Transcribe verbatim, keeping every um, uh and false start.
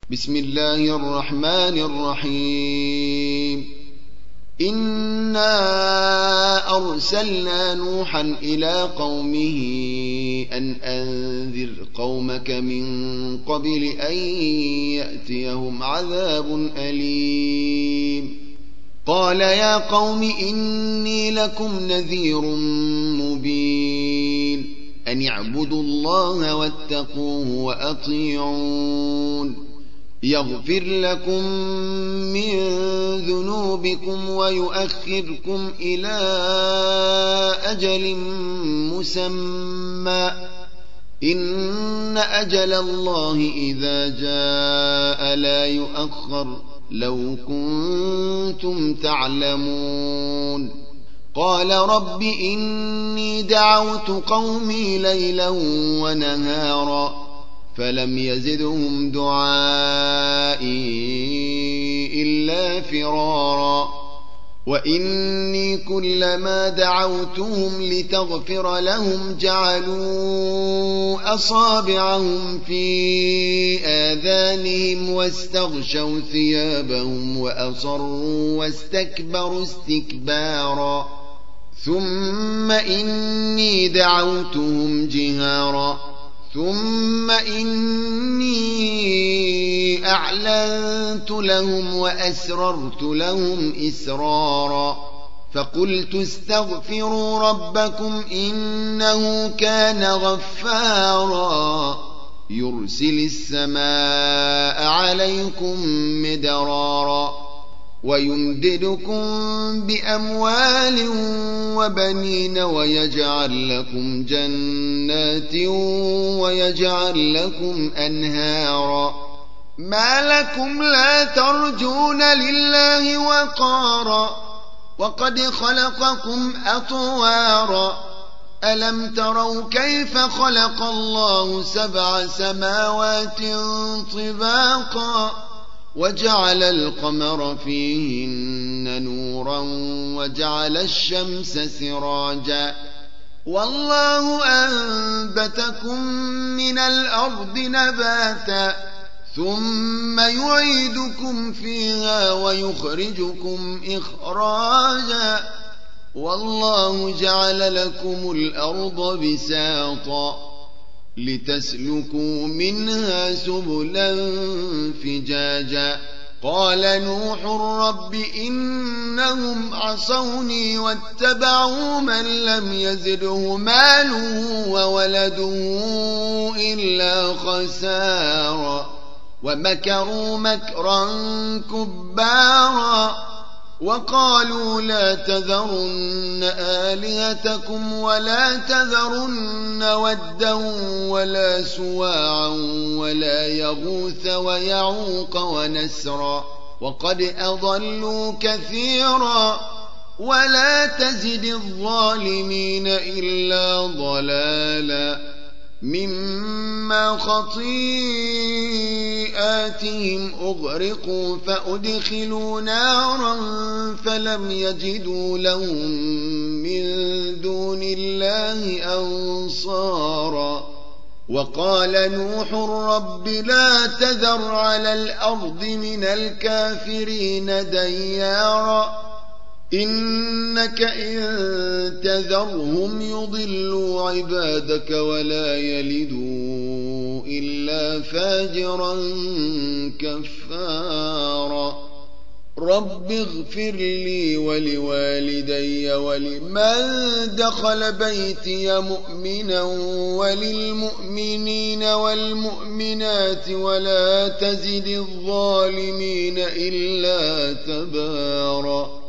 بسم الله الرحمن الرحيم إنا أرسلنا نوحا إلى قومه أن أنذر قومك من قبل أن يأتيهم عذاب أليم قال يا قوم إني لكم نذير مبين أن اعبدوا الله واتقوه وأطيعون يغفر لكم من ذنوبكم ويؤخركم إلى أجل مسمى إن أجل الله إذا جاء لا يؤخر لو كنتم تعلمون قال رب إني دعوت قومي ليلا ونهارا فلم يزدهم دعائي إلا فرارا وإني كلما دعوتهم لتغفر لهم جعلوا أصابعهم في آذانهم واستغشوا ثيابهم وأصروا واستكبروا استكبارا ثم إني دعوتهم جهارا ثم إني أعلنت لهم وأسررت لهم إسرارا فقلت استغفروا ربكم إنه كان غفارا يرسل السماء عليكم مدرارا ويمددكم بأموال وبنين ويجعل لكم جنات ويجعل لكم أنهارا ما لكم لا ترجون لله وقارا وقد خلقكم أطوارا ألم تروا كيف خلق الله سبع سماوات طباقا وجعل القمر فيهن نورا وجعل الشمس سراجا والله أنبتكم من الأرض نباتا ثم يعيدكم فيها ويخرجكم إخراجا والله جعل لكم الأرض بساطا لتسلكوا منها سبلا فجاجا قال نوح رب إنهم عصوني واتبعوا من لم يزده ماله وولده إلا خسارا ومكروا مكرا كبارا وقالوا لا تذرن آلهتكم ولا تذرن ودا ولا سواعا ولا يغوث ويعوق ونسرا وقد أضلوا كثيرا ولا تزد الظالمين إلا ضلالا مما خطيئاتهم أغرقوا فأدخلوا نارا فلم يجدوا لهم من دون الله أنصارا وقال نوح رب لا تذر على الأرض من الكافرين ديارا إنك إن تذرهم يضلوا عبادك ولا يلدوا إلا فاجرا كفارا رب اغفر لي ولوالدي ولمن دخل بيتي مؤمنا وللمؤمنين والمؤمنات ولا تزد الظالمين إلا تبارا